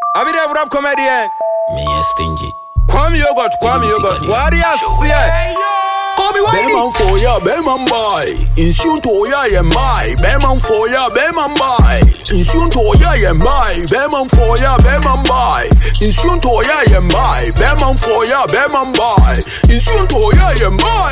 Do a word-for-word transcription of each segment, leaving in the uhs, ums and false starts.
I be there rap comedian. Me a stingy. Kwame yogurt, Kwame yogurt. What do you say? Beman for ya, Beman boy. Insun to ya, yeah, my. Beman for ya, Beman boy. Insun to ya, yeah, my. Beman for ya, Beman boy. Insun to ya, yeah, my. Beman for ya, Beman boy. Insun to ya, yeah, my.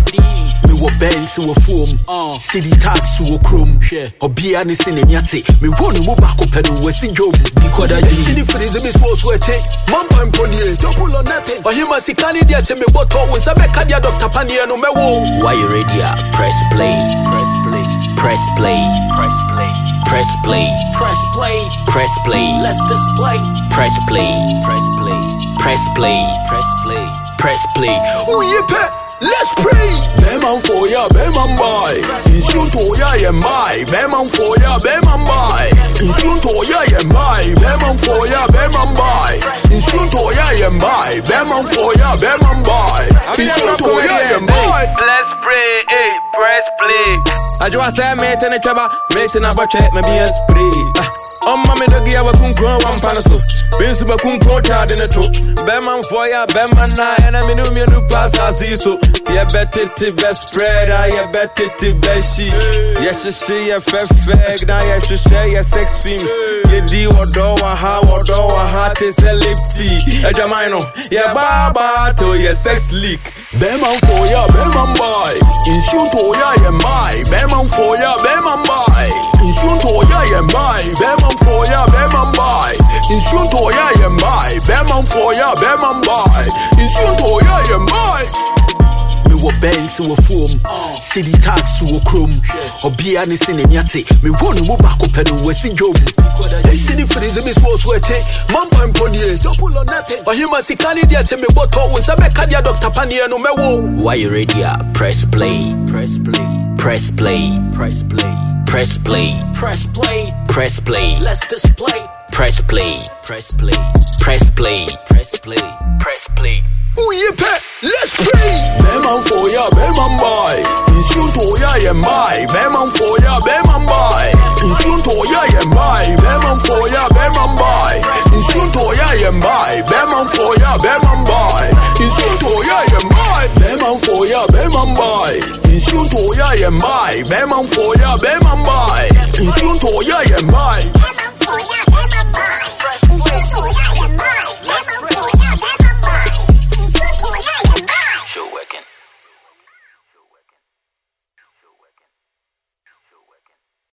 Me wo bells wo foam. City tax wo chrome. Obia ni sine nyate. Me wonu mo back up and we si jom. Because I see the freeze me sports wete. Man pan pony, double or nothing. Or him as candy dia te me bottle with a becadia doctor pani. Why you ready? Press play, press play, press play, press play, press play, press play, press play. Let's display. Press play, press play, press play, press play, press play. Oh yeah, pet. Let's pray. Beman for ya, Beman boy. Insun to ya, yeah, my. Beman for ya, Beman boy. Insun to ya, yeah, my. Beman for ya, Beman boy. Insun to ya, yeah, my. Beman for ya, Beman boy. Insun to ya, yeah, my. Let's pray, hey, press play. I just say, mate, and a chaba, mate, and a bucket, maybe a spray. Oh, mommy, the gear, we couldn't grow one panaso. Been super couldn't grow child in a two. Beman for ya, Beman, and I mean, you new pass, I see so. Yeah, better to best spread, I better to best sheet. Yes, you see a fair fag, now you should share your sex films. You do or do or how or do or heart is a lifty. A Jamino, yeah, baba to your sex leak. Beman for ya, Beman boy. Insun to ya, yeah, my. Beman for ya, Beman boy. Insun to ya, yeah, my. Beman for ya, Beman boy. Insun to ya, yeah, my. Beman for ya, Beman boy. Insun to ya, yeah, my. Me wo bells wo foam. City tax wo chrome. Obia ni sine nyate. Me wonu mo back up and we si jom. They see the freeze me sports wete. Man pan pony, double or nothing. Or him as candy dia te me bottle with a becadia doctor pani no me wo. Why you ready? Press play, press play, press play, press play, press play, press play, press play. Let's display. Press play, press play, press play, press play, press play. Oh yeah, pet. Let's pray. Beman for ya, Beman boy. Insun to ya, yeah, my. Beman for ya, Beman boy. Insun to ya, yeah, my. Beman for ya, Beman boy. Insun to ya, yeah, my. Beman for ya, Beman boy. Insun to ya, yeah, my. Beman for ya, Beman boy. Insun to ya, yeah, my. Beman for ya, Beman boy. Insun to ya, yeah, my.